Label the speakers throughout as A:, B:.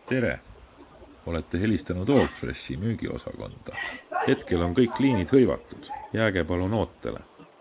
A: Tere! Olete helistanud Allfreshi müügiosakonda. Hetkel on kõik liinid hõivatud. Jääge palun ootele.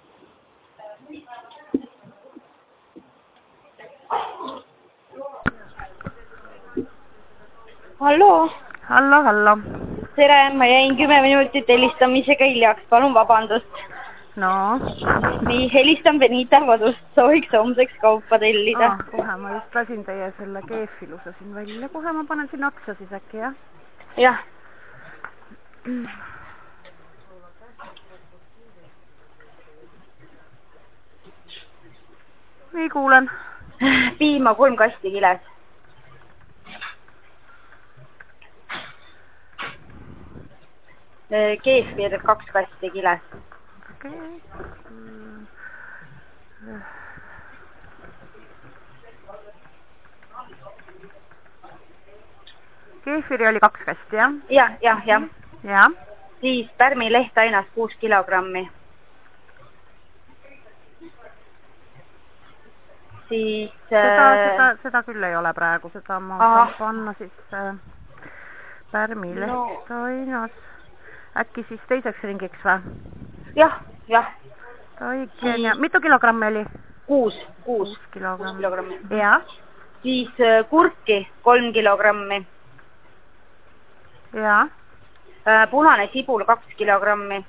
B: Hallo.
C: Hallo.
B: Tere, ma jäin 10 minutit helistamisega hiljaks. Palun vabandust.
C: No.
B: Nii, helistan Benita kodust. Sooviks homseks kaupa tellida.
C: Kohe, ma just lasin teie selle keefilusa siin välja. Kohe ma panen sinna otsa siis äkki, jah?
B: Jah.
C: Nii kuulen.
B: Piima 3 kasti kiles. Keefir 2 kasti kiles.
C: Okei. Keefiri oli 2 kasti, jah?
B: Jah.
C: Ja.
B: Siis pärmi lehtainas 6 kilogrammi. Siis...
C: Seda küll ei ole praegu. Seda ma saan panna siis pärmi lehtainas. Äkki siis teiseks ringiks või?
B: Jah.
C: Toiken ja... Mitu kilogrammi oli?
B: 6
C: kilogrammi. Ja.
B: Siis kurki 3 kilogrammi.
C: Ja.
B: Punane sibul 2 kilogrammi.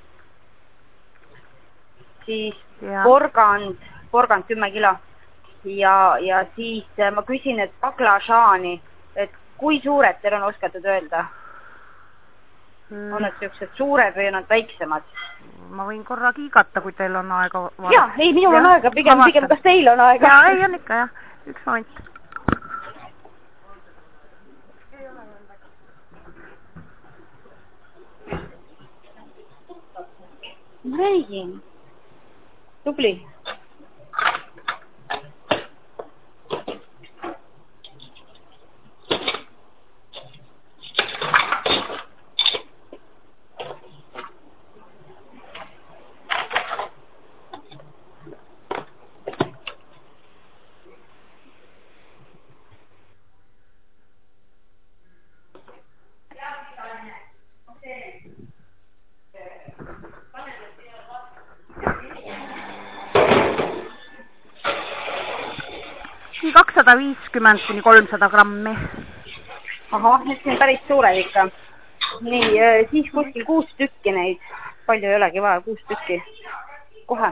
B: Siis porgand 10 kilo. Ja siis ma küsin, et baklažaani, et kui suured teil on oskatud öelda? On need sellised suured või on need väiksemad?
C: Ma võin korra kiigata, kui teil on aega.
B: Jaa, ei, minul on aega, pigem kas teil on aega?
C: Jaa, ei on ikka, jah. Üks moment.
B: Ma räägin. Tubli.
C: Nii 250 kuni 300 grammi.
B: Need on päris suured ikka. Nii, siis kuskil 6 tükki neid. Palju ei olegi vaja, 6 tükki. Kohe.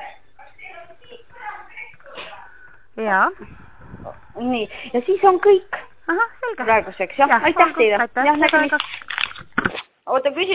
C: Jaa.
B: Nii, ja siis on kõik.
C: Selge.
B: Praeguseks, jah. Aitäh teile.
C: Aitäh.
B: Oota, küsin.